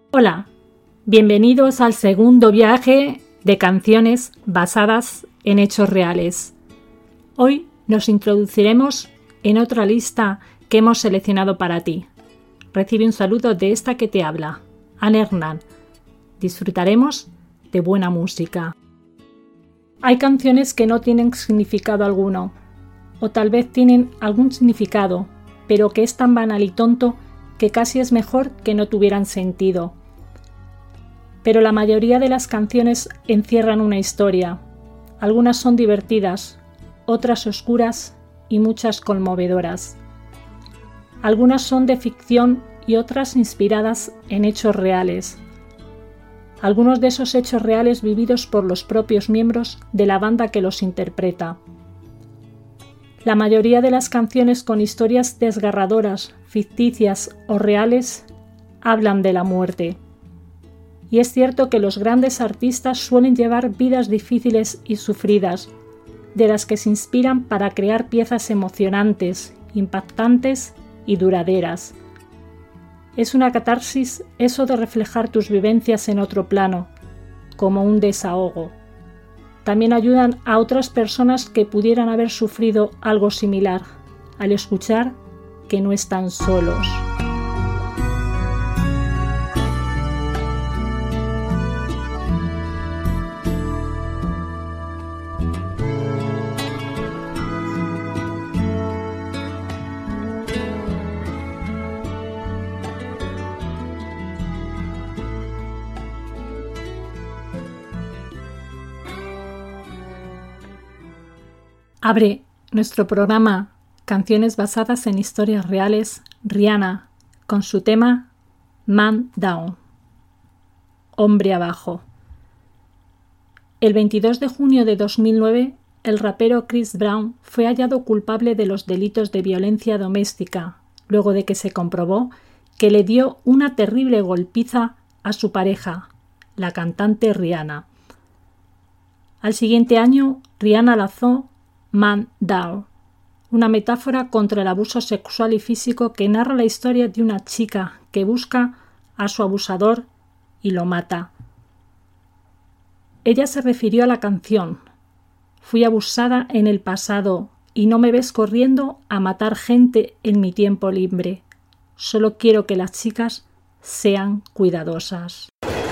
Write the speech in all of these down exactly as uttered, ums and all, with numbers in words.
Hola, bienvenidos al segundo viaje de canciones basadas en hechos reales. Hoy nos introduciremos en otra lista que hemos seleccionado para ti. Recibe un saludo de esta que te habla, Ana Hernán. Disfrutaremos de buena música. Hay canciones que no tienen significado alguno, o tal vez tienen algún significado, pero que es tan banal y tonto que casi es mejor que no tuvieran sentido. Pero la mayoría de las canciones encierran una historia. Algunas son divertidas, otras oscuras y muchas conmovedoras. Algunas son de ficción y otras inspiradas en hechos reales. Algunos de esos hechos reales vividos por los propios miembros de la banda que los interpreta. La mayoría de las canciones con historias desgarradoras, ficticias o reales hablan de la muerte. Y es cierto que los grandes artistas suelen llevar vidas difíciles y sufridas, de las que se inspiran para crear piezas emocionantes, impactantes y duraderas. Es una catarsis eso de reflejar tus vivencias en otro plano, como un desahogo. También ayudan a otras personas que pudieran haber sufrido algo similar, al escuchar que no están solos. Abre nuestro programa Canciones basadas en historias reales, Rihanna, con su tema Man Down, Hombre Abajo. El veintidós de junio de dos mil nueve, el rapero Chris Brown fue hallado culpable de los delitos de violencia doméstica, luego de que se comprobó que le dio una terrible golpiza a su pareja, la cantante Rihanna. Al siguiente año, Rihanna lanzó Man Down, una metáfora contra el abuso sexual y físico que narra la historia de una chica que busca a su abusador y lo mata. Ella se refirió a la canción: "Fui abusada en el pasado y no me ves corriendo a matar gente en mi tiempo libre. Solo quiero que las chicas sean cuidadosas".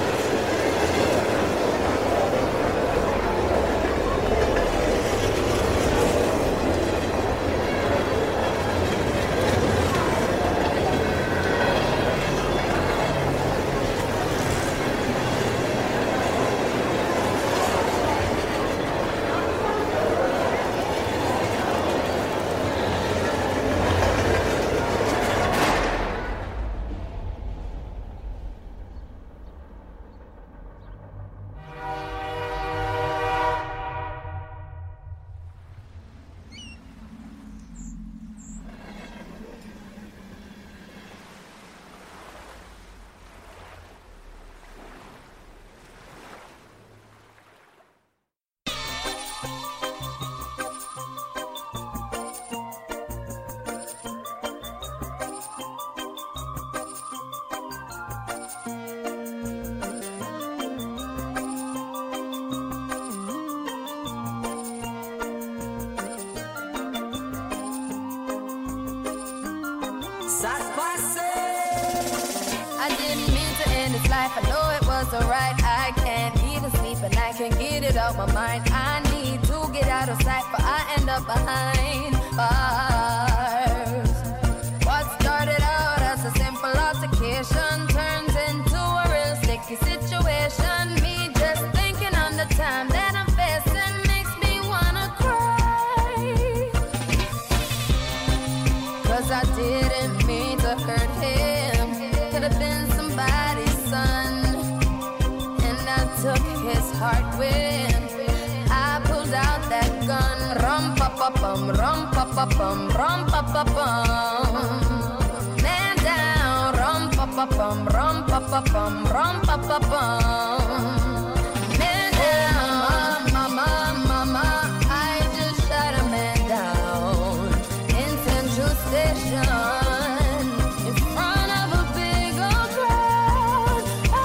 I didn't mean to end this life, I know it wasn't right. I can't even sleep and I can't get it out my mind. I need to get out of sight, but I end up behind bars. What started out as a simple altercation turns into a real sticky situation. Me just thinking on the time that I'm facing makes me wanna cry, 'cause I didn't mean to hurt him. Could have been somebody's son, and I took his heart when I pulled out that gun. Rum pa pa bum, rum pa pa bum, rum pa pa bum. Man down, rum pa pa bum, rum pa pa bum, rum pa pa bum. Man down, mama, mama, I just shot a man down in Central Station. In front of a big old crowd,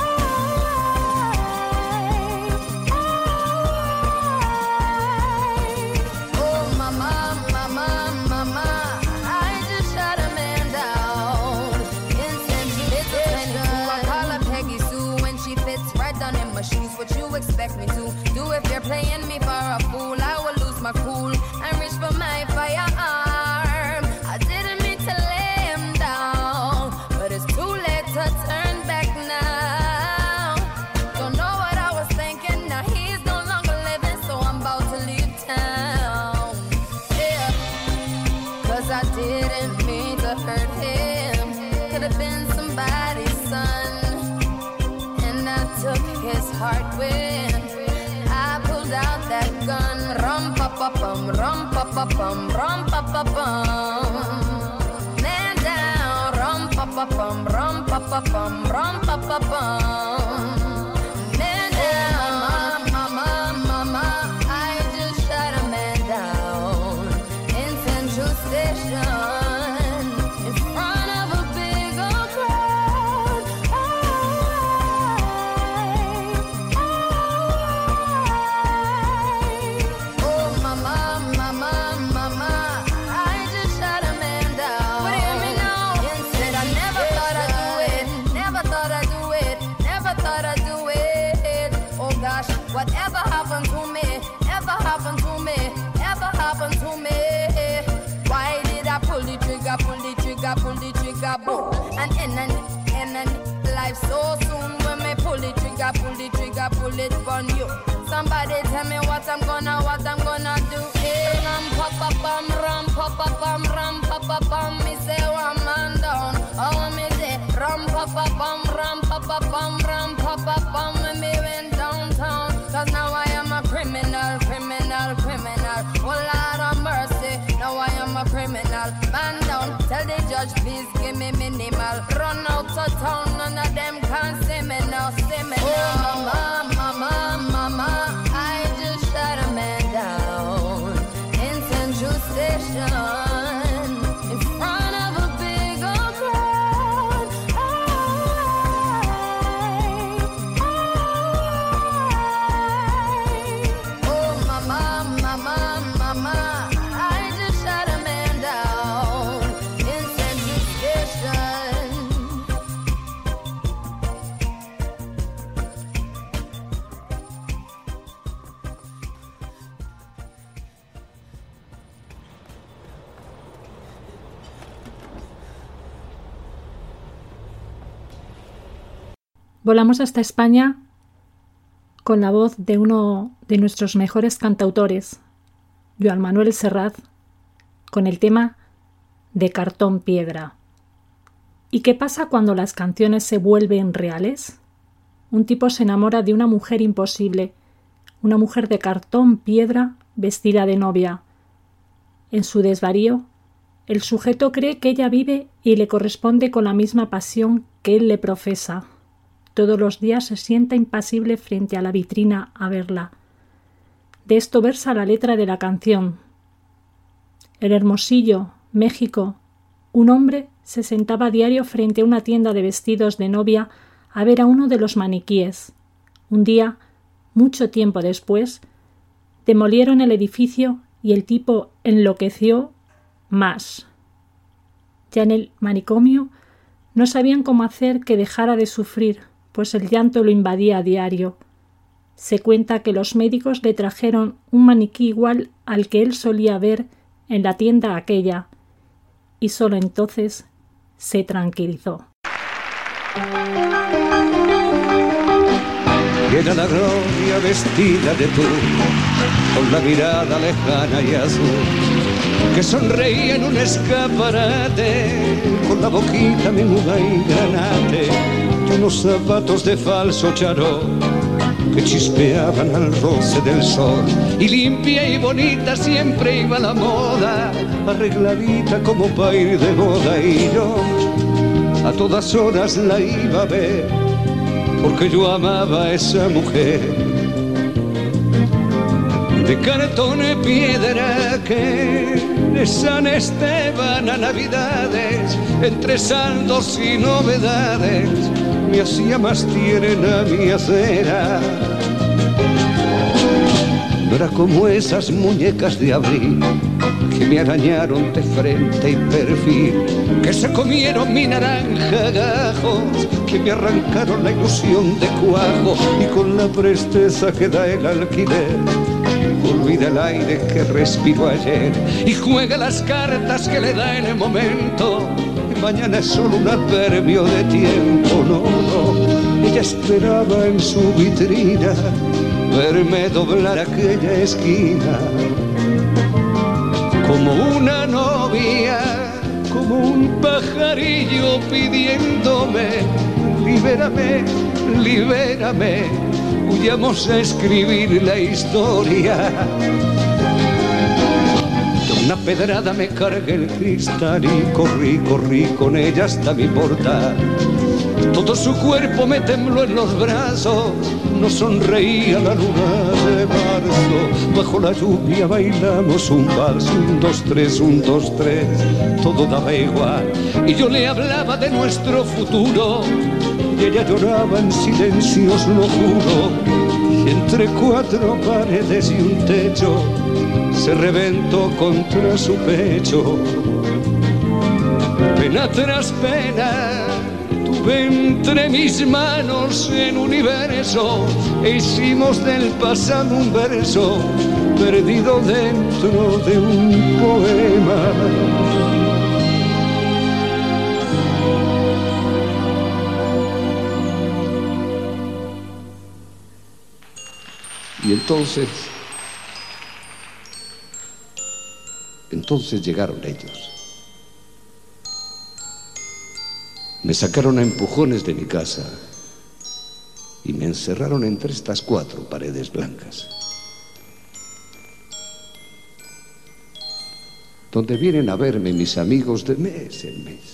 his heart when I pulled out that gun. Rum pa pa bum, rum pa pa bum, rum pa pa bum. Man down, rum pa pa bum, rum pa pa bum, rum pa pa bum. Man down, mama, mama, mama, I just shot a man down in Central Station. Whatever happened to me, ever happened to me, ever happened to me. Why did I pull the trigger, pull the trigger, pull the trigger, boom? And in and in and life so soon when me pull the trigger, pull the trigger, pull it on you. Somebody tell me what I'm gonna, what I'm gonna do. Hey, ram pa pa bum, ram pa pa bum, ram pa pa bum. Me say one man down, oh me say ram pa pa bum, ram pa pa bum, ram pa pa bum. When me went downtown. Cause now I am a criminal, criminal, criminal. Oh Lord of mercy, now I am a criminal. Man down, tell the judge please give me minimal. Run out of town, none of them can see me now, see me now. Oh mama, mama, mama, I just shot a man down in Central Station. Volamos hasta España con la voz de uno de nuestros mejores cantautores, Joan Manuel Serrat, con el tema de Cartón Piedra. ¿Y qué pasa cuando las canciones se vuelven reales? Un tipo se enamora de una mujer imposible, una mujer de cartón piedra vestida de novia. En su desvarío, el sujeto cree que ella vive y le corresponde con la misma pasión que él le profesa. Todos los días se sienta impasible frente a la vitrina a verla. De esto versa la letra de la canción. En Hermosillo, México, un hombre se sentaba a diario frente a una tienda de vestidos de novia a ver a uno de los maniquíes. Un día, mucho tiempo después, demolieron el edificio y el tipo enloqueció más. Ya en el manicomio no sabían cómo hacer que dejara de sufrir, pues el llanto lo invadía a diario. Se cuenta que los médicos le trajeron un maniquí igual al que él solía ver en la tienda aquella, y solo entonces se tranquilizó. Y era la gloria vestida de tú, con la mirada lejana y azul, que sonreía en un escaparate, con la boquita menuda y granate, y unos zapatos de falso charol que chispeaban al roce del sol. Y limpia y bonita siempre iba a la moda, arregladita como pa' ir de boda. Y yo a todas horas la iba a ver, porque yo amaba a esa mujer de cartón y piedra que de San Esteban a Navidades, entre saldos y novedades, me hacía más tierna mi acera. No era como esas muñecas de abril que me arañaron de frente y perfil, que se comieron mi naranja gajos, que me arrancaron la ilusión de cuajo, y con la presteza que da el alquiler olvida el aire que respiró ayer y juega las cartas que le da en el momento. Y mañana es solo un adverbio de tiempo. No, no, ella esperaba en su vitrina verme doblar aquella esquina como una novia, como un pajarillo pidiéndome: libérame, libérame, vayamos a escribir la historia. De una pedrada me cargué el cristal y corrí, corrí con ella hasta mi portal. Todo su cuerpo me tembló en los brazos, nos sonreía la luna de marzo. Bajo la lluvia bailamos un vals, un, dos, tres, un, dos, tres, todo daba igual. Y yo le hablaba de nuestro futuro y ella lloraba en silencio, os lo juro. Y entre cuatro paredes y un techo se reventó contra su pecho. Pena tras pena tuve entre mis manos el universo e hicimos del pasado un verso perdido dentro de un poema. Y entonces, entonces llegaron ellos. Me sacaron a empujones de mi casa y me encerraron entre estas cuatro paredes blancas, donde vienen a verme mis amigos de mes en mes,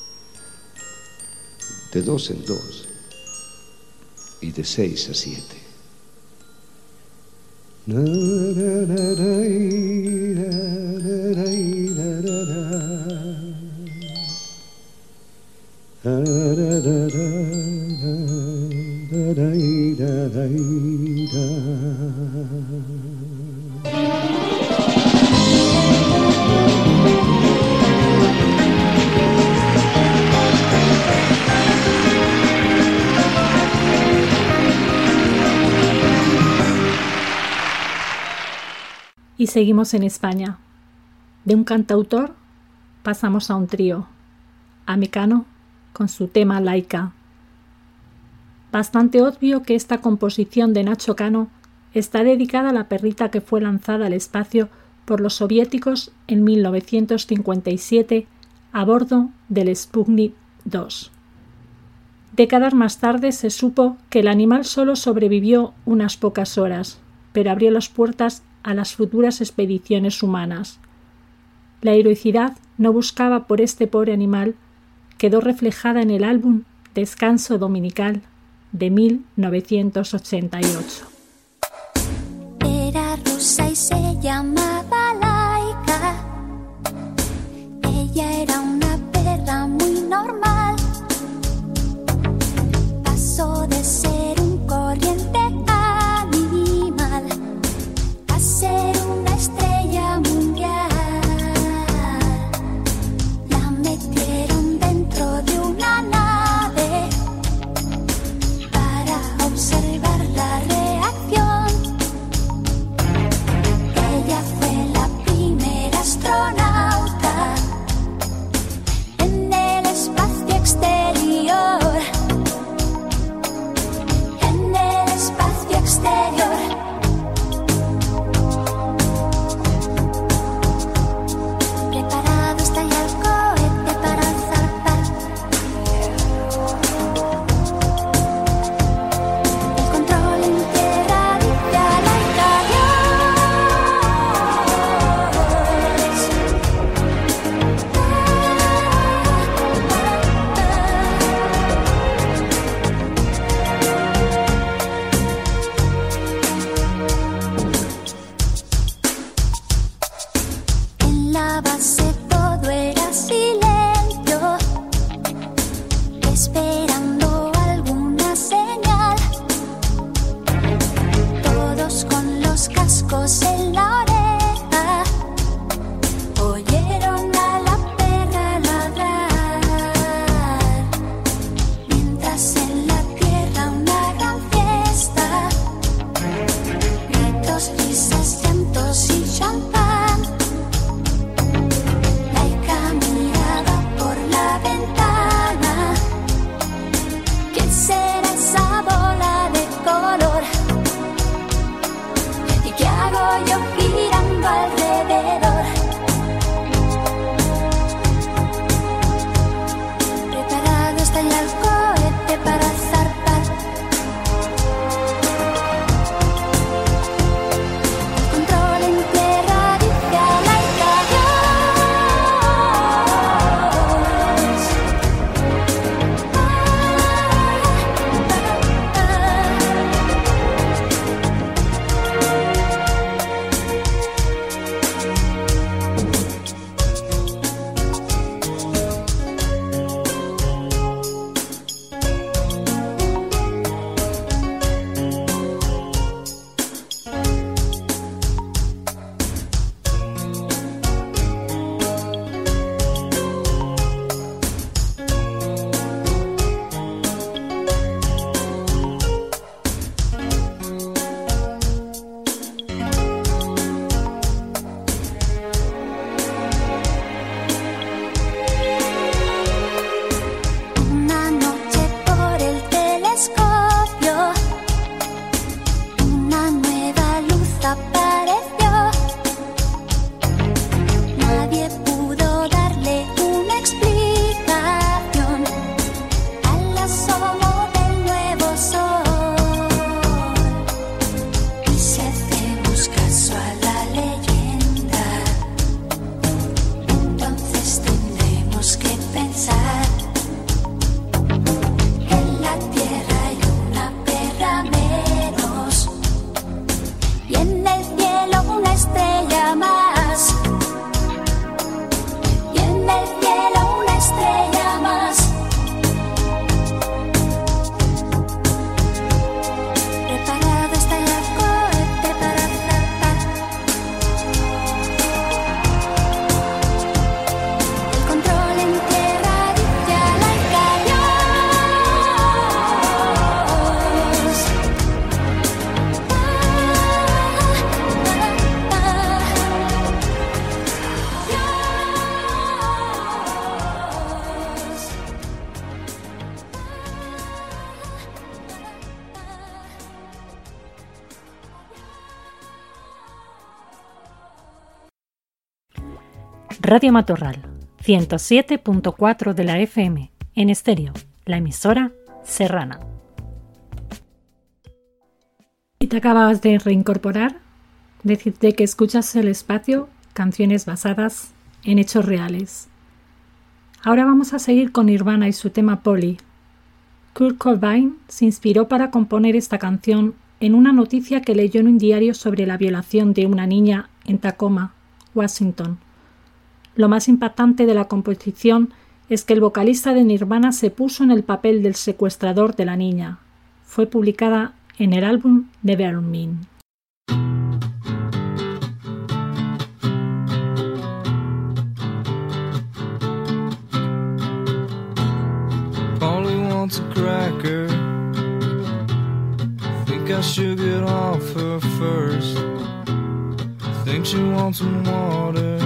de dos en dos y de seis a siete. Y seguimos en España. De un cantautor pasamos a un trío, a Mecano con su tema Laica. Bastante obvio que esta composición de Nacho Cano está dedicada a la perrita que fue lanzada al espacio por los soviéticos en mil novecientos cincuenta y siete a bordo del Sputnik dos. Décadas más tarde se supo que el animal solo sobrevivió unas pocas horas, pero abrió las puertas a las futuras expediciones humanas. La heroicidad no buscaba por este pobre animal quedó reflejada en el álbum Descanso Dominical de mil novecientos ochenta y ocho. Era rusa y se llamaba Laika. Ella era una perra muy normal. Pasó de ser un corriente animal a ser una estrella mundial. La metieron dentro de una nave para observar la reacción. Ella fue la primera astronauta en el espacio exterior. En el espacio exterior. Preparado está ya el cohete para zarpar. El control en tierra dice a Laika En la base todo era silencio, esperando alguna señal. Todos con los cascos en la oreja oyeron a la perra ladrar, mientras en la tierra una gran fiesta, gritos, risas, llantos y champán. Laika miraba por la ventana Radio Matorral, ciento siete punto cuatro de la F M, en estéreo, la emisora serrana. Si te acabas de reincorporar, decirte que escuchas el espacio Canciones basadas en hechos reales. Ahora vamos a seguir con Nirvana y su tema Polly. Kurt Cobain se inspiró para componer esta canción en una noticia que leyó en un diario sobre la violación de una niña en Tacoma, Washington. Lo más impactante de la composición es que el vocalista de Nirvana se puso en el papel del secuestrador de la niña. Fue publicada en el álbum Nevermind. Polly wants a cracker. Think I should get off her first. Think she wants some water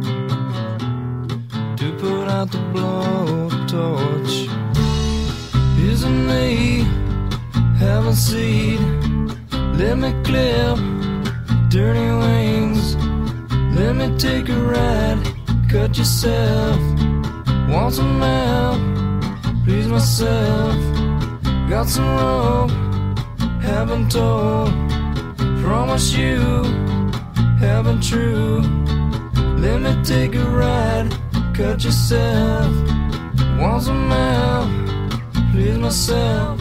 to put out the blowtorch. Isn't me have a seat? Let me clip dirty wings. Let me take a ride. Cut yourself. Want some help? Please myself. Got some rope. Haven't told. Promise you. Haven't true. Let me take a ride. Cut yourself. Want some help? Please myself.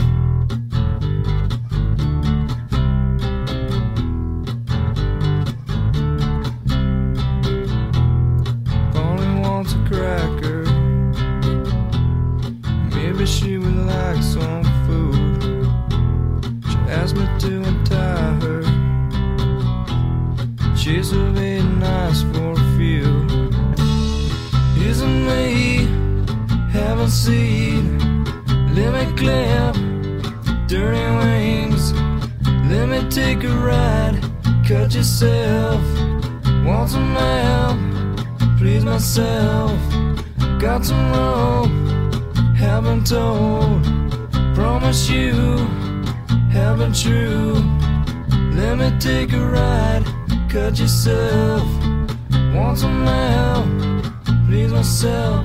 Polly wants a cracker. Maybe she would like some food. She asked me to untie her. She's a bit nice for a few. Isn't me haven't seen? Let me clip dirty wings. Let me take a ride. Cut yourself. Want some help? Please myself. Got some rope. Haven't told. Promise you. Haven't true. Let me take a ride. Cut yourself. Want some help? Please myself.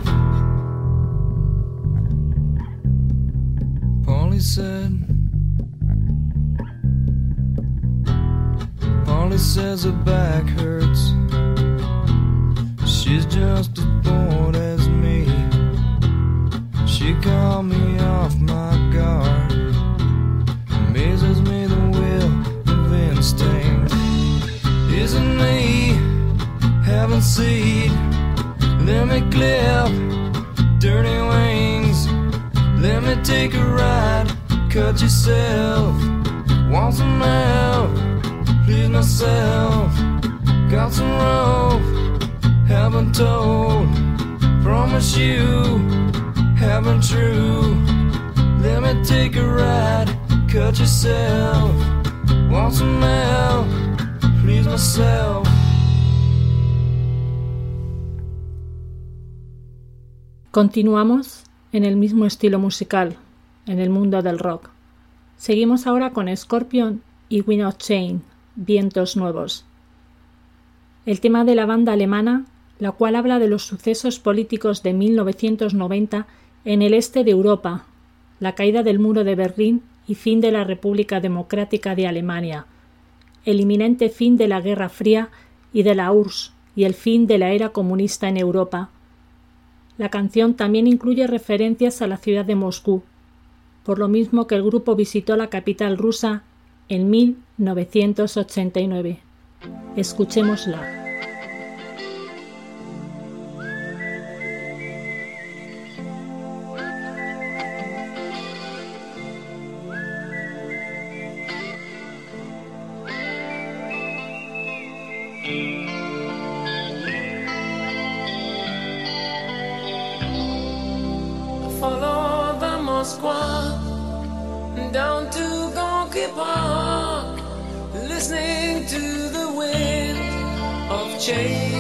Polly said. Polly says her back hurts. She's just as bored as me. She called me off my guard. Amazes me the will of instinct. Isn't me haven't seen? Let me clip dirty wings. Let me take a ride. Cut yourself. Want some help? Please myself. Got some rope. Haven't told. Promise you. Haven't true. Let me take a ride. Cut yourself. Want some help? Please myself. Continuamos en el mismo estilo musical, en el mundo del rock. Seguimos ahora con Scorpion y Wind of Change, Vientos Nuevos. El tema de la banda alemana, la cual habla de los sucesos políticos de mil novecientos noventa en el este de Europa, la caída del muro de Berlín y fin de la República Democrática de Alemania, el inminente fin de la Guerra Fría y de la U R S S y el fin de la era comunista en Europa. La canción también incluye referencias a la ciudad de Moscú, por lo mismo que el grupo visitó la capital rusa en mil novecientos ochenta y nueve. Escuchémosla. Follow the Moskva down to Gorky Park, listening to the wind of change.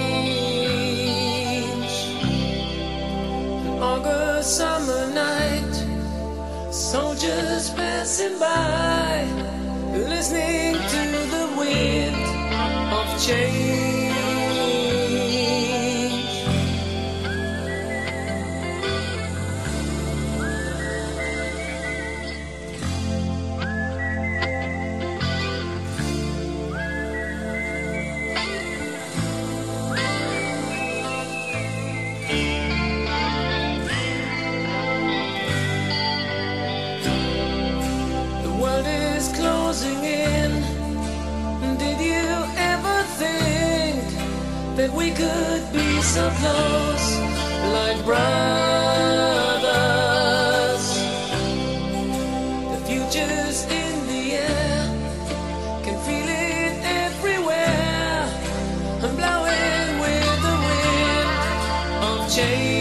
An August summer night, soldiers passing by, listening to the wind of change. that we could be so close, like brothers. The future's in the air, can feel it everywhere. I'm blowing with the wind of change.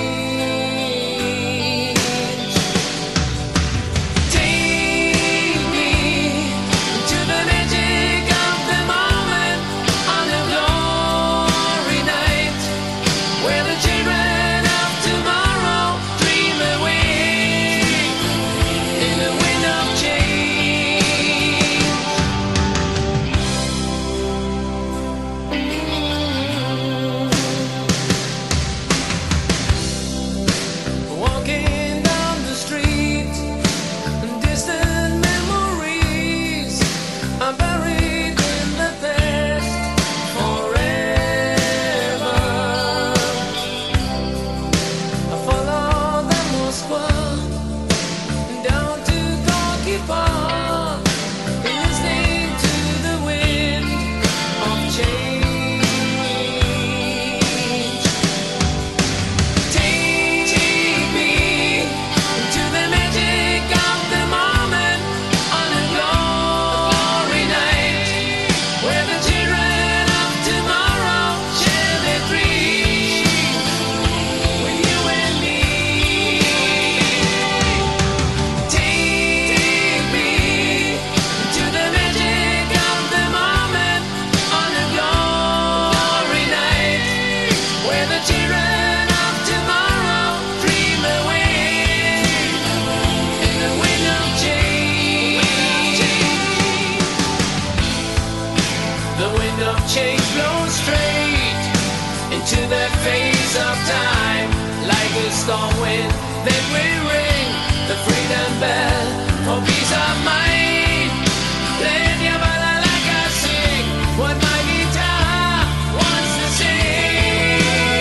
Storm wind, then we ring the freedom bell for peace of mind. Let your bala like I sing what my guitar wants to sing.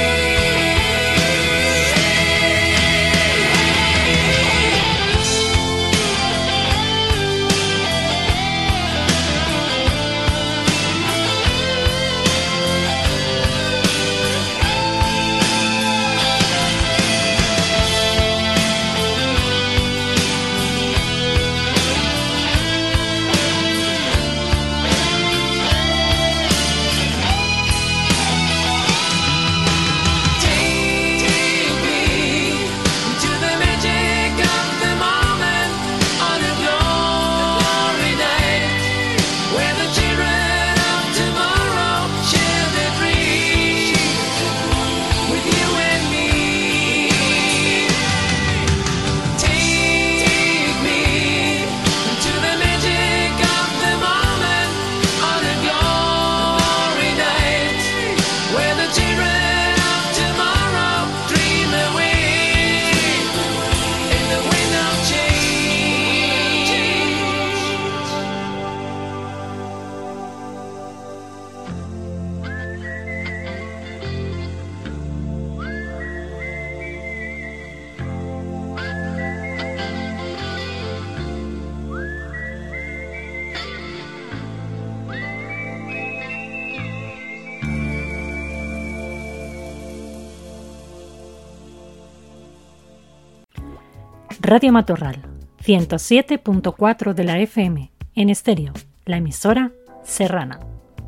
Radio Matorral, ciento siete punto cuatro de la F M, en estéreo, la emisora serrana.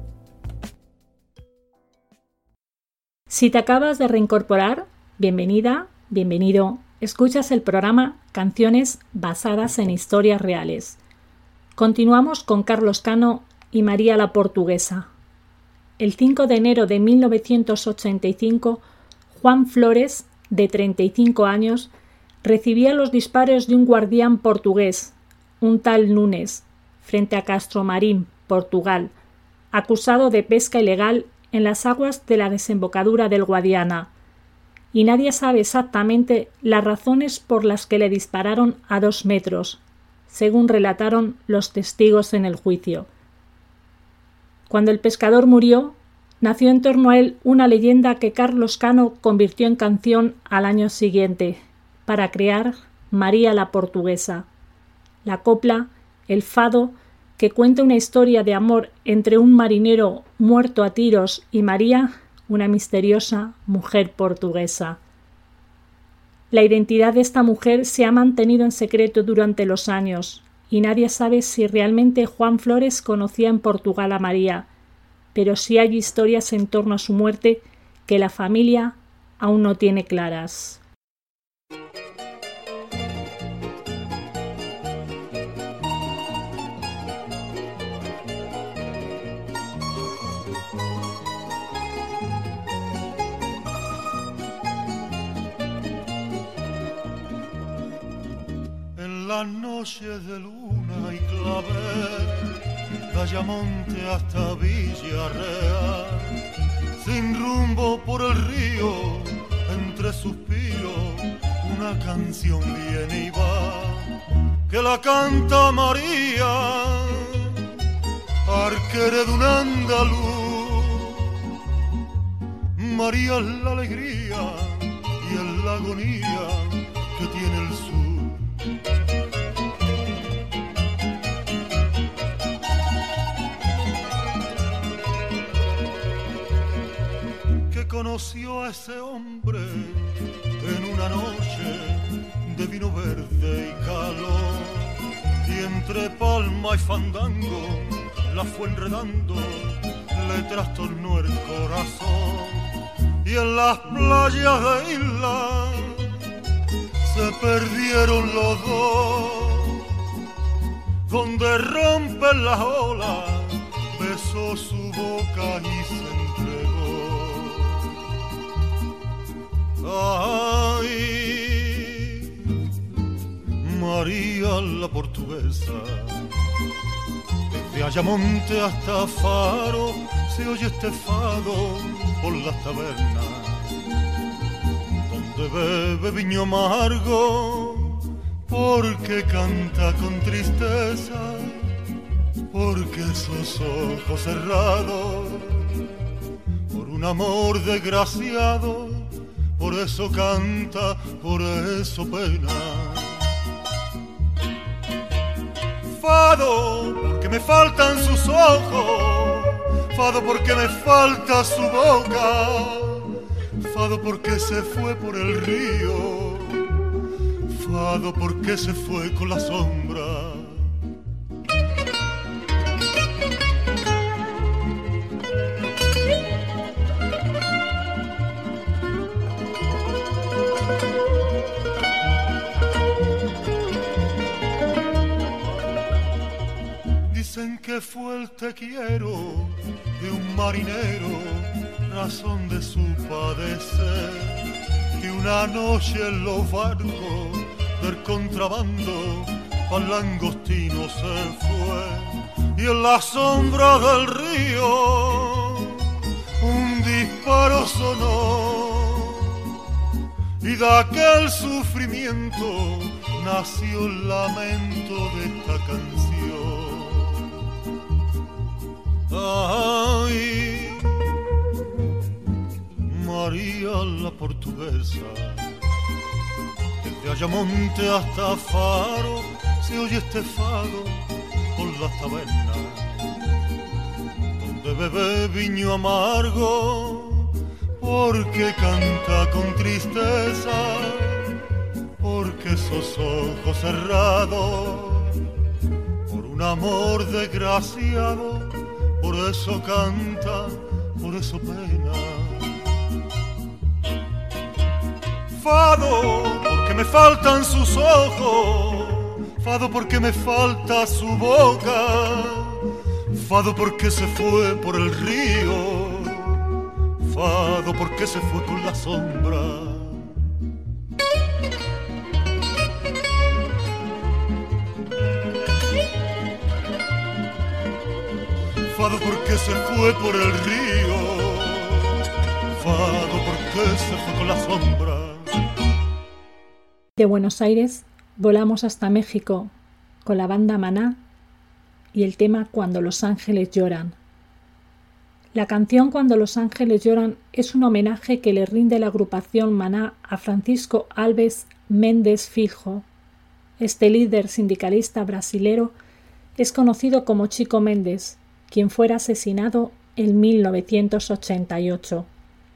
Si te acabas de reincorporar, bienvenida, bienvenido. Escuchas el programa Canciones basadas en historias reales. Continuamos con Carlos Cano y María la Portuguesa. El cinco de enero de mil novecientos ochenta y cinco, Juan Flores, de treinta y cinco años, recibía los disparos de un guardián portugués, un tal Nunes, frente a Castromarín, Portugal, acusado de pesca ilegal en las aguas de la desembocadura del Guadiana, y nadie sabe exactamente las razones por las que le dispararon a dos metros, según relataron los testigos en el juicio. Cuando el pescador murió, nació en torno a él una leyenda que Carlos Cano convirtió en canción al año siguiente, para crear María la Portuguesa, la copla, el fado, que cuenta una historia de amor entre un marinero muerto a tiros y María, una misteriosa mujer portuguesa. La identidad de esta mujer se ha mantenido en secreto durante los años y nadie sabe si realmente Juan Flores conocía en Portugal a María, pero sí hay historias en torno a su muerte que la familia aún no tiene claras. Las noches de luna y clavel, de Ayamonte hasta Villarreal, sin rumbo por el río, entre suspiros, una canción viene y va, que la canta María, arquera de un andaluz. María es la alegría y es la agonía que tiene el sur. Conoció a ese hombre en una noche de vino verde y calor, y entre palma y fandango la fue enredando, le trastornó el corazón, y en las playas de isla se perdieron los dos, donde rompen las olas, besó su boca y se entregó. Ay, María la portuguesa, desde Ayamonte hasta Faro se oye este fado por las tabernas, donde bebe viño amargo, porque canta con tristeza, porque esos ojos cerrados, por un amor desgraciado, por eso canta, por eso pena. Fado, porque me faltan sus ojos, fado porque me falta su boca, fado porque se fue por el río, fado porque se fue con la sombra. Dicen que fue el te quiero de un marinero, razón de su padecer, que una noche en los barcos del contrabando al langostino se fue, y en la sombra del río un disparo sonó, y de aquel sufrimiento nació el lamento de esta canción. Ay, María la portuguesa, desde Ayamonte hasta Faro se oye este fado por las tabernas, donde bebe viño amargo, porque canta con tristeza, porque esos ojos cerrados, por un amor desgraciado, por eso canta, por eso pena. Fado, porque me faltan sus ojos, fado porque me falta su boca, fado porque se fue por el río, fado porque se fue con la sombra. Fado porque se fue por el río, fado porque se fue con la sombra. De Buenos Aires volamos hasta México con la banda Maná y el tema Cuando los ángeles lloran. La canción Cuando los ángeles lloran es un homenaje que le rinde la agrupación Maná a Francisco Alves Méndez Filho. Este líder sindicalista brasilero es conocido como Chico Méndez, quien fuera asesinado en mil novecientos ochenta y ocho.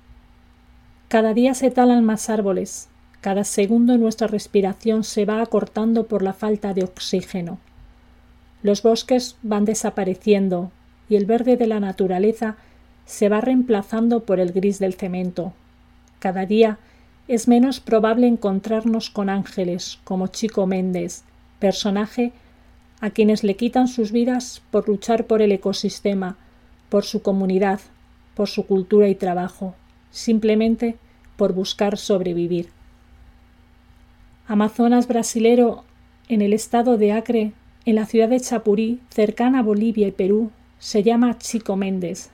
Cada día se talan más árboles, cada segundo nuestra respiración se va acortando por la falta de oxígeno. Los bosques van desapareciendo y el verde de la naturaleza se va reemplazando por el gris del cemento. Cada día es menos probable encontrarnos con ángeles como Chico Mendes, personaje a quienes le quitan sus vidas por luchar por el ecosistema, por su comunidad, por su cultura y trabajo, simplemente por buscar sobrevivir. Amazonas brasilero, en el estado de Acre, en la ciudad de Chapurí, cercana a Bolivia y Perú, se llama Chico Mendes.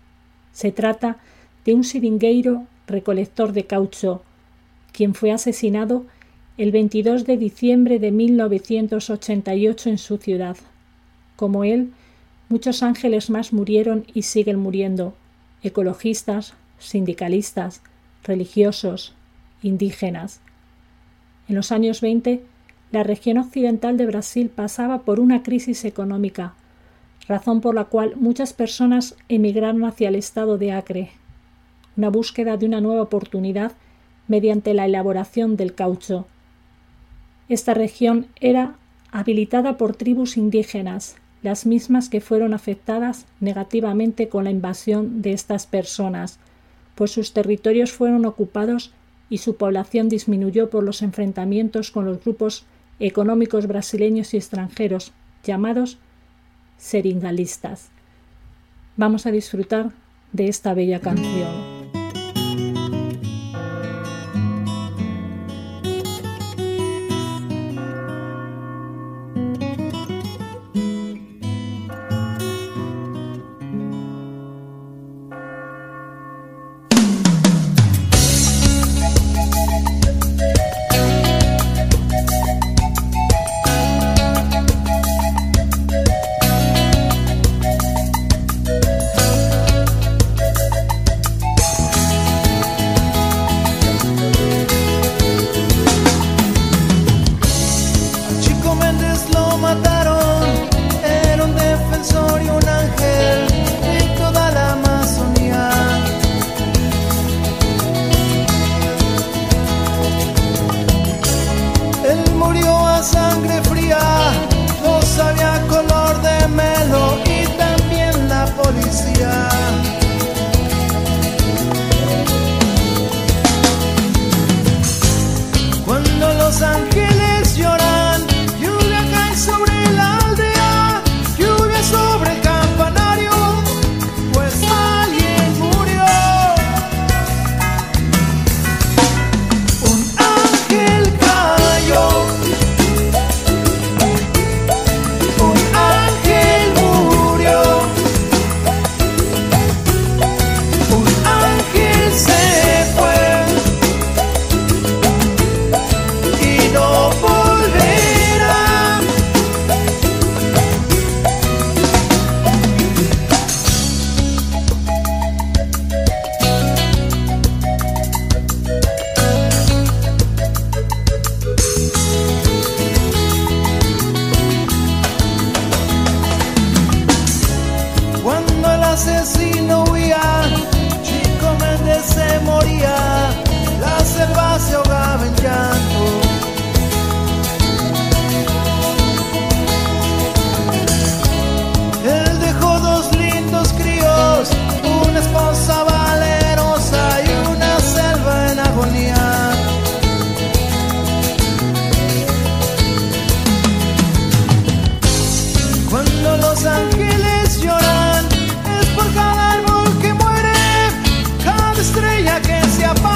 Se trata de un seringueiro recolector de caucho, quien fue asesinado el veintidós de diciembre de mil novecientos ochenta y ocho en su ciudad. Como él, muchos ángeles más murieron y siguen muriendo, ecologistas, sindicalistas, religiosos, indígenas. En los años veinte, la región occidental de Brasil pasaba por una crisis económica, razón por la cual muchas personas emigraron hacia el estado de Acre, una búsqueda de una nueva oportunidad mediante la elaboración del caucho. Esta región era habilitada por tribus indígenas, las mismas que fueron afectadas negativamente con la invasión de estas personas, pues sus territorios fueron ocupados y su población disminuyó por los enfrentamientos con los grupos económicos brasileños y extranjeros, llamados seringalistas. Vamos a disfrutar de esta bella canción. Que se apaga.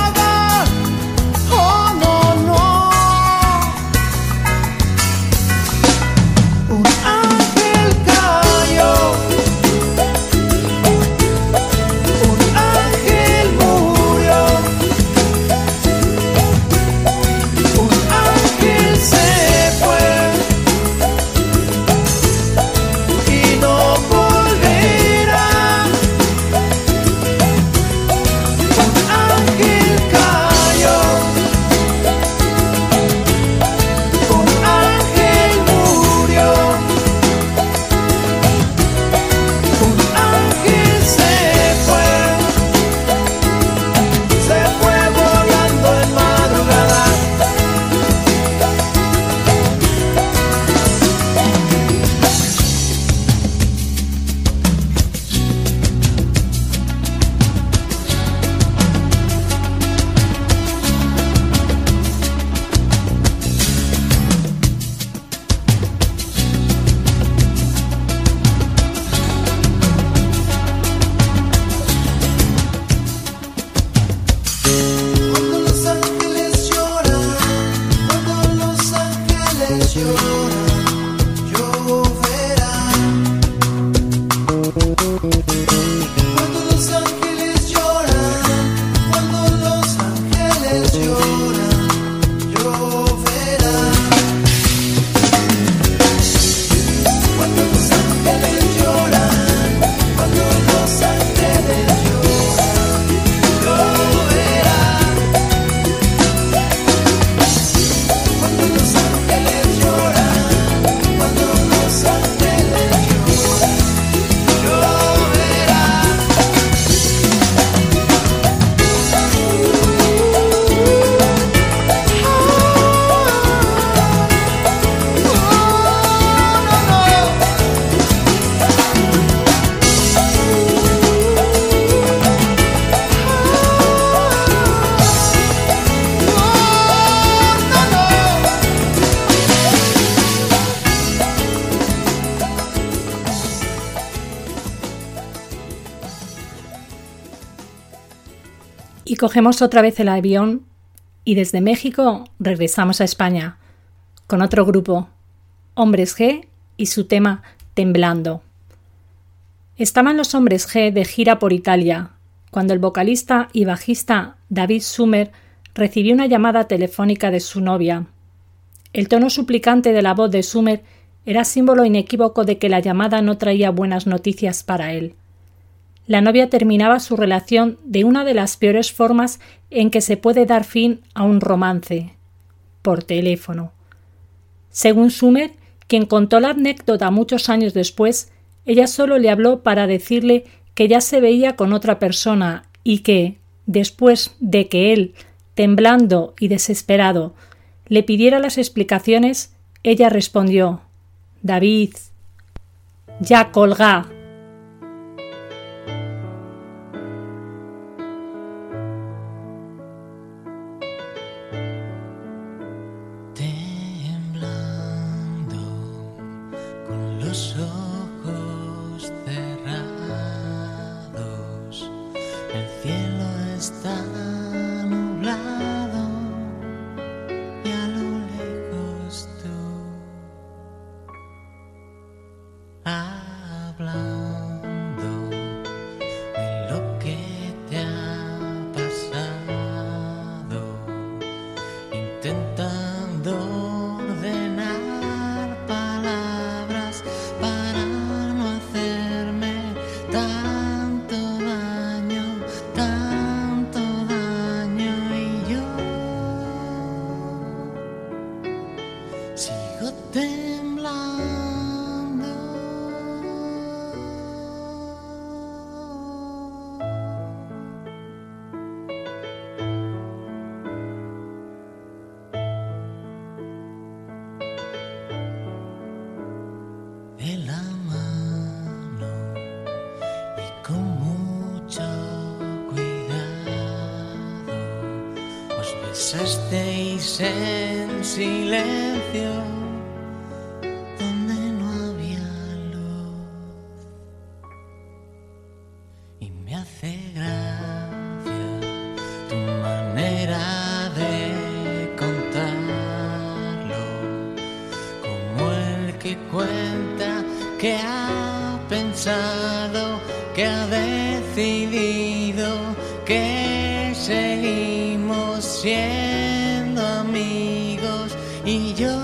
Y cogemos otra vez el avión y desde México regresamos a España con otro grupo, Hombres G, y su tema Temblando. Estaban los Hombres G de gira por Italia cuando el vocalista y bajista David Sumer recibió una llamada telefónica de su novia. El tono suplicante de la voz de Sumer era símbolo inequívoco de que la llamada no traía buenas noticias para él. La novia terminaba su relación de una de las peores formas en que se puede dar fin a un romance, por teléfono. Según Sumer, quien contó la anécdota muchos años después, ella solo le habló para decirle que ya se veía con otra persona y que, después de que él, temblando y desesperado, le pidiera las explicaciones, ella respondió: «David, ya colgá». Los ojos cerrados, el cielo está nublado y a lo lejos tú hablando de lo que te ha pasado, intentando ordenar palabras para no hacerme tanto daño, tanto daño, y yo sigo temblando. De la mano y con mucho cuidado os besasteis en silencio donde no había luz, y me hace gracia tu manera de contarlo, como el que cuenta que ha pensado, que ha decidido que seguimos siendo amigos, y yo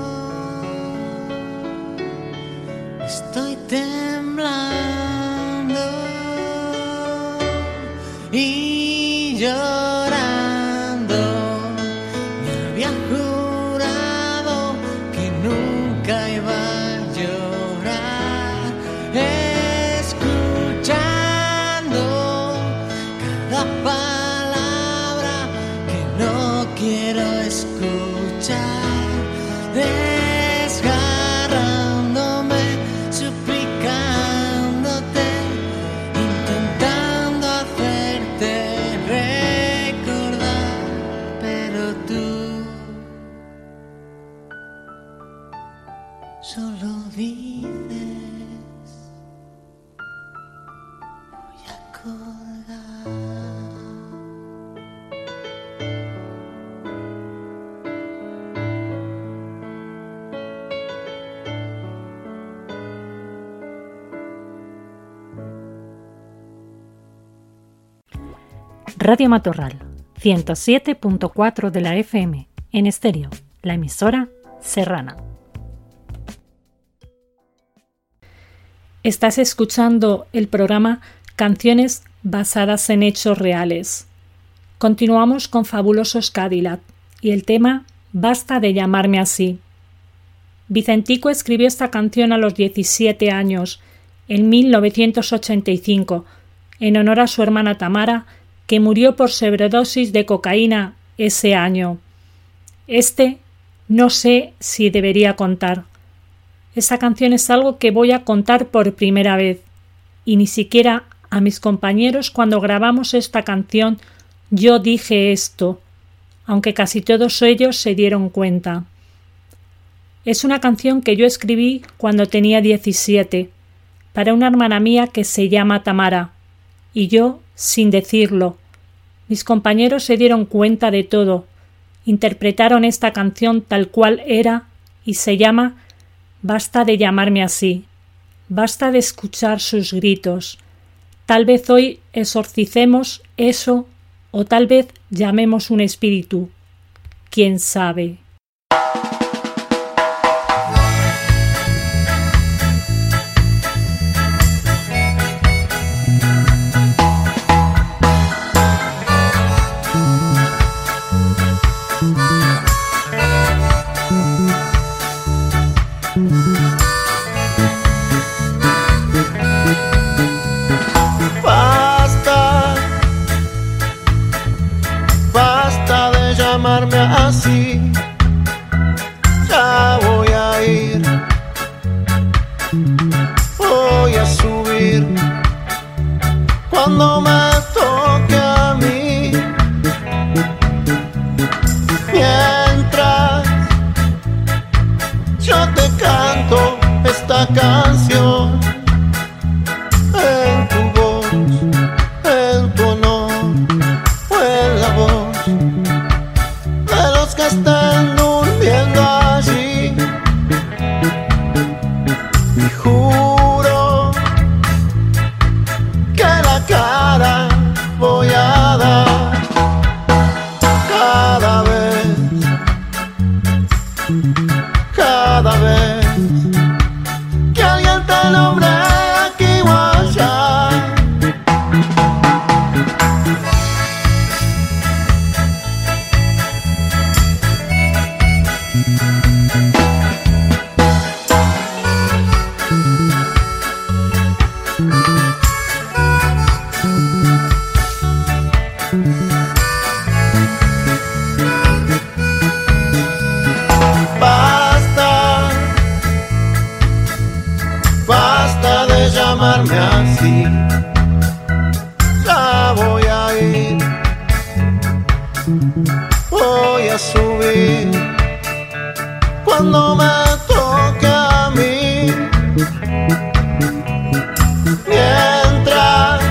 estoy temblando y llorando. Me había jurado que nunca iba a llorar, escuchando cada palabra que no quiero escuchar, desgarrándome, suplicándote, intentando hacerte recordar, pero tú solo dices: voy a colgar. Radio Matorral, ciento siete punto cuatro de la F M, en estéreo, la emisora serrana. Estás escuchando el programa Canciones basadas en hechos reales. Continuamos con Fabulosos Cadillac y el tema Basta de llamarme así. Vicentico escribió esta canción a los diecisiete años, en mil novecientos ochenta y cinco, en honor a su hermana Tamara, que murió por sobredosis de cocaína ese año. Este no sé si debería contar. Esa canción es algo que voy a contar por primera vez, y ni siquiera a mis compañeros cuando grabamos esta canción yo dije esto, aunque casi todos ellos se dieron cuenta. Es una canción que yo escribí cuando tenía diecisiete, para una hermana mía que se llama Tamara, y yo, sin decirlo, Mis compañeros se dieron cuenta de todo, interpretaron esta canción tal cual era y se llama Basta de llamarme así, basta de escuchar sus gritos. Tal vez hoy exorcicemos eso o tal vez llamemos un espíritu. ¿Quién sabe? Basta, basta de llamarme así, ya voy a ir, voy a subir cuando me toque a mí, mientras yo te canto esta canción en tu voz, en tu honor o en la voz de los que están durmiendo allí. Y juro que la cara voy a dar cada vez, cada vez que alguien te nombre aquí o allá. Basta, basta de llamarme así, ya voy a ir, voy a subir cuando me toque a mí, mientras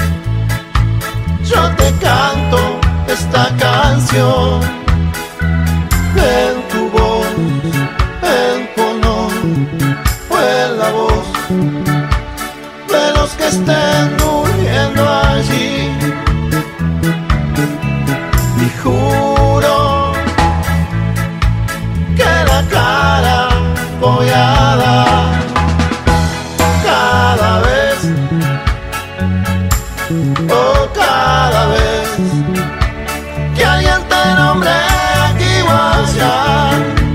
yo te canto esta canción en tu voz, en tu honor o en la voz de los que estén durmiendo allí. Y juro que la cara voy a dar cada vez, oh cada vez que alguien te nombre aquí o allá.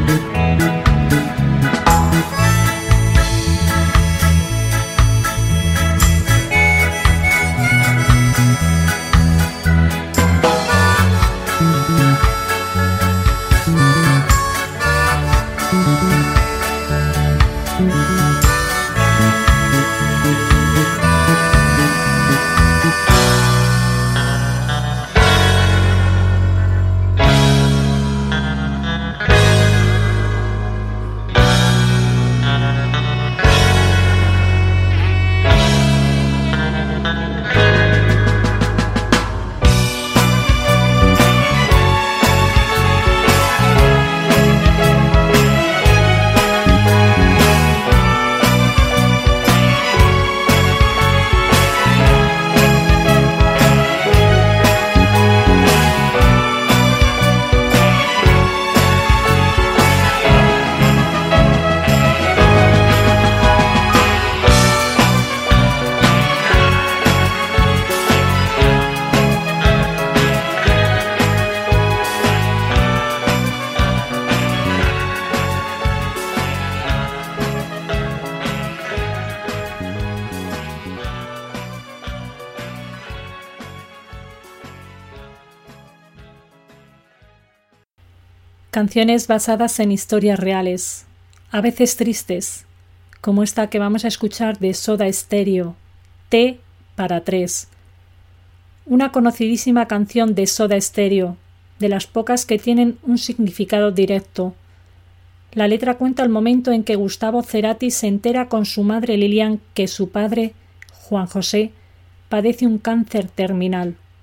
Canciones basadas en historias reales, a veces tristes, como esta que vamos a escuchar de Soda Stereo, T para tres. Una conocidísima canción de Soda Stereo, de las pocas que tienen un significado directo. La letra cuenta el momento en que Gustavo Cerati se entera con su madre Lilian que su padre, Juan José, padece un cáncer terminal.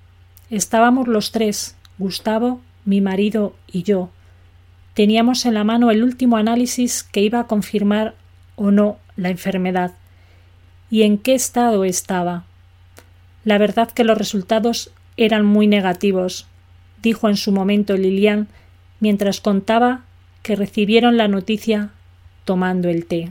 Estábamos los tres, Gustavo, mi marido y yo. Teníamos en la mano el último análisis que iba a confirmar o no la enfermedad. ¿Y en qué estado estaba? La verdad que los resultados eran muy negativos, dijo en su momento Lilian mientras contaba que recibieron la noticia tomando el té.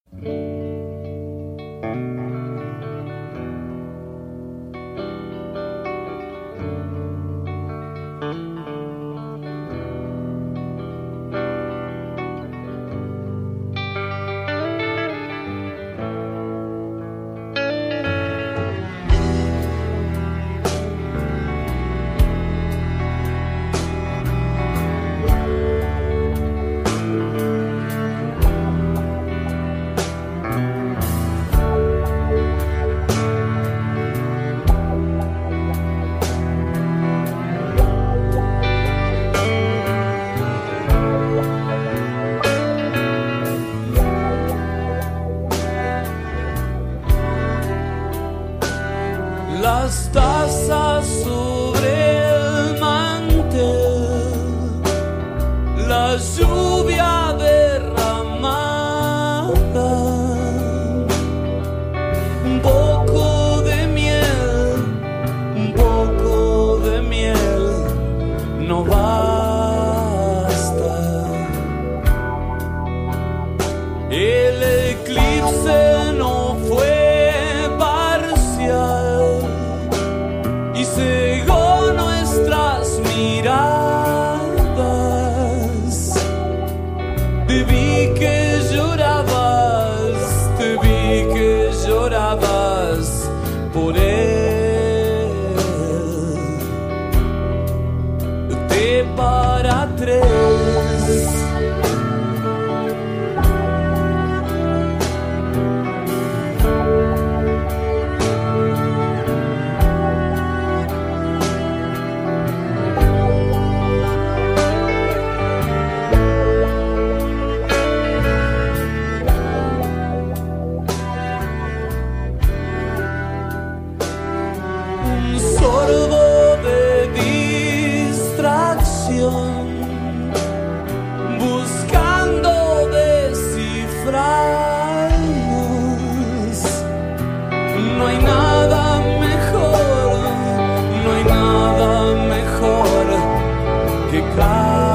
Las tazas sobre el mantel, la lluvia derramada, un poco de miel, un poco de miel, no basta. El eclipse no fue parcial y cegó nuestras miradas. Te vi que llorabas, te vi que llorabas por él. Te para tres. Sorbo de distracción, buscando descifrarnos. No hay nada mejor, no hay nada mejor que casa.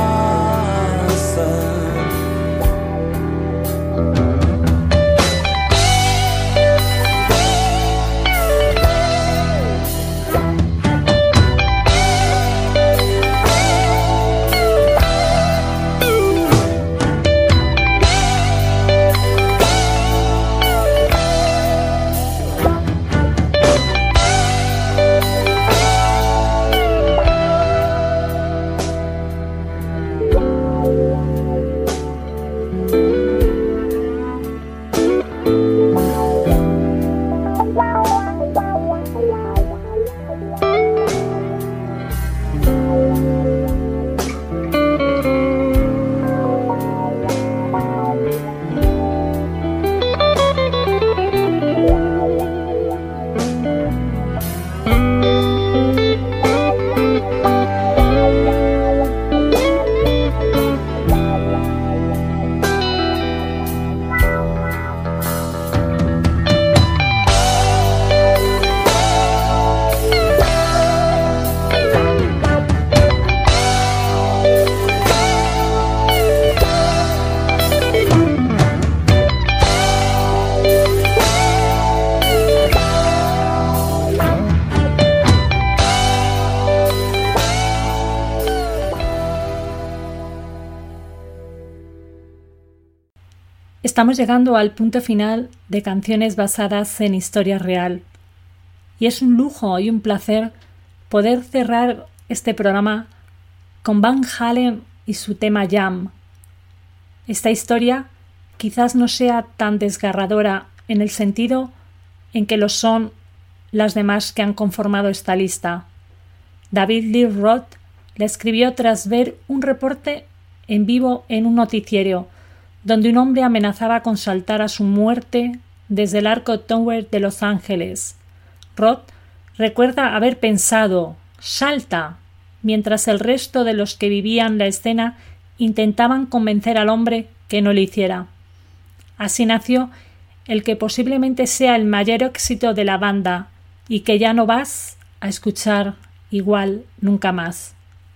Estamos llegando al punto final de canciones basadas en historia real. Y es un lujo y un placer poder cerrar este programa con Van Halen y su tema Jam. Esta historia quizás no sea tan desgarradora en el sentido en que lo son las demás que han conformado esta lista. David Lee Roth la escribió tras ver un reporte en vivo en un noticiero donde un hombre amenazaba con saltar a su muerte desde el Arco Tower de Los Ángeles. Roth recuerda haber pensado, ¡salta!, mientras el resto de los que vivían la escena intentaban convencer al hombre que no lo hiciera. Así nació el que posiblemente sea el mayor éxito de la banda y que ya no vas a escuchar igual nunca más.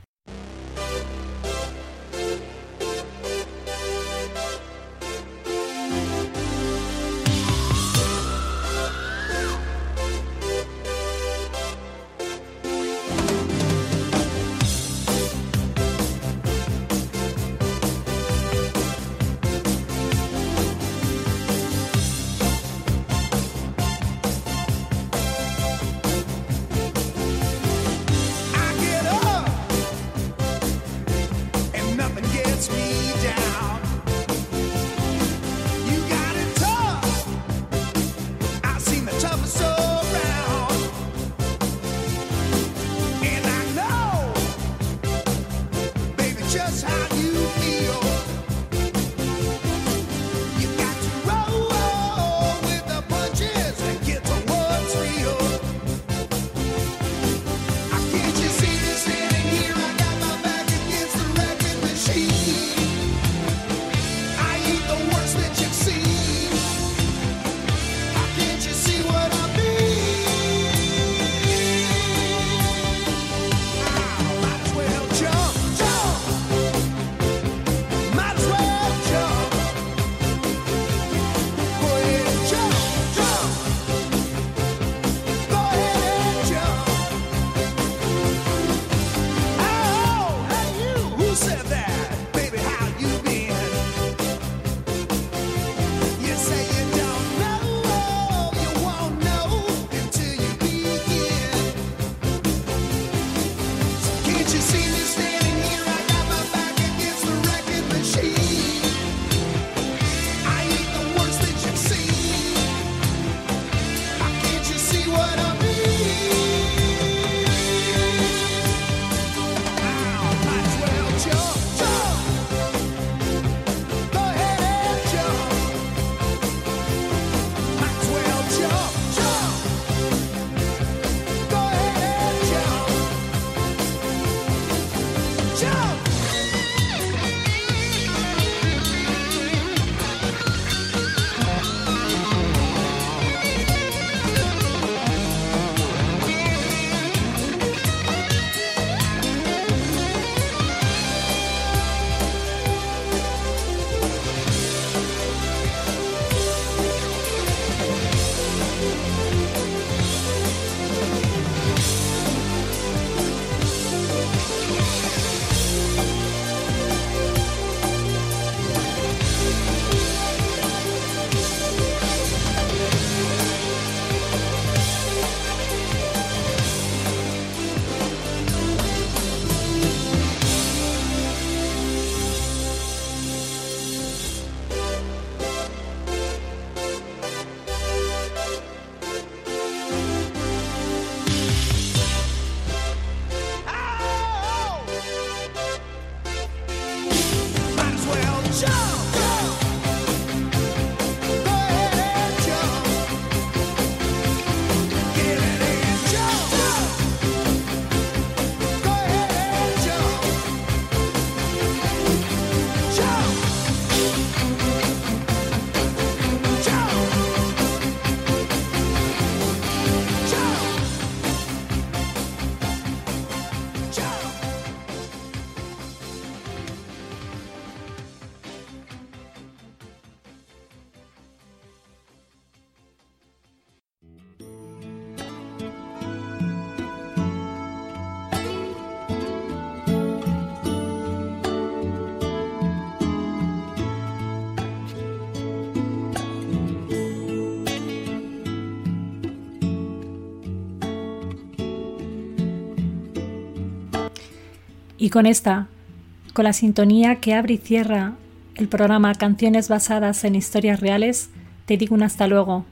Y con esta, con la sintonía que abre y cierra el programa Canciones basadas en historias reales, te digo un hasta luego,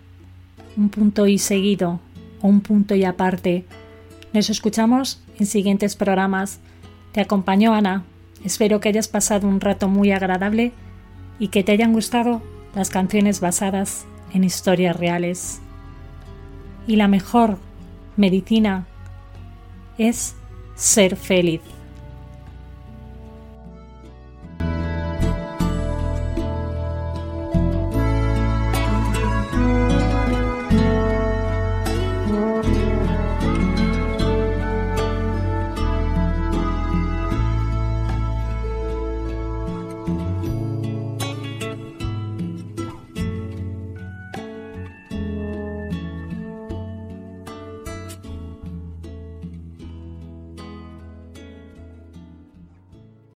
un punto y seguido o un punto y aparte. Nos escuchamos en siguientes programas. Te acompañó Ana. Espero que hayas pasado un rato muy agradable y que te hayan gustado las canciones basadas en historias reales. Y la mejor medicina es ser feliz.